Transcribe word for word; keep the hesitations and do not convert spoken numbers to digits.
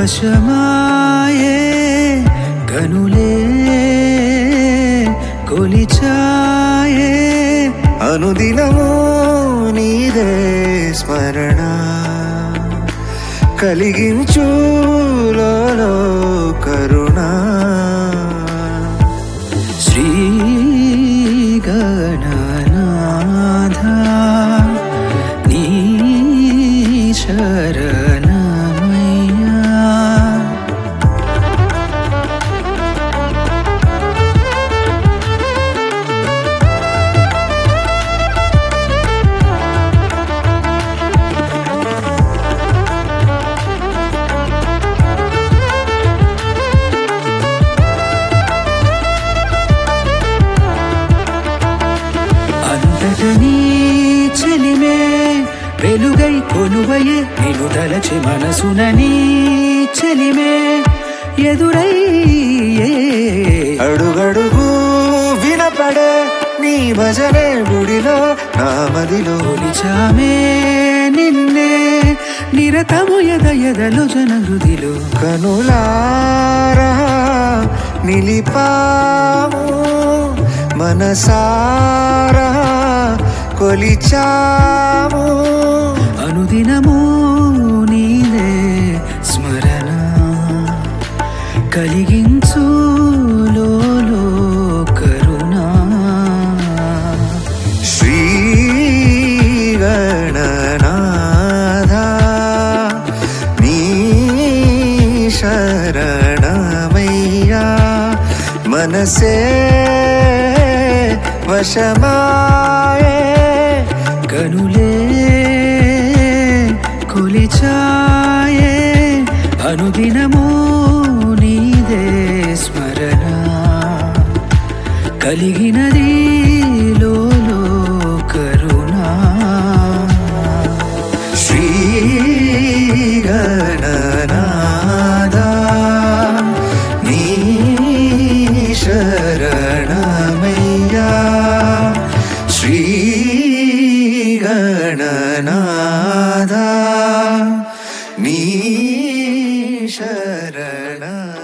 వశమాయే కనులే కొలిచాయే అనుదినము నీదే స్మరణ కలిగించు లోలో కరుణ శ్రీ గణనాథ నీ శరణమయ్యా నీ చెలిమే వెలుగై కొలువయే నిన్ను తలచి మనసున నీ చెలిమే ఎదురయ్యే అడుగడుగు వినపడే నీ భజనే గుడిలో నా మదిలో నిజమే నిన్నే నిరతము ఎద ఎదలో జన హృదిలో కనులారా నిలిపాము మనసారా కొలిచాము అనుదినము నీదే స్మరణ కలిగించు లోలో కరుణ శ్రీ గణనాథ నీ శరణమయ్యా మనసే వశమాయే కనులే కొలిచాయే అనుదినము నీదే స్మరణ కలిగినది లోలో కరుణ శ్రీ గణనాథ నీ శరణమయ్యా శ్రీ గణనాథ నీ శరణ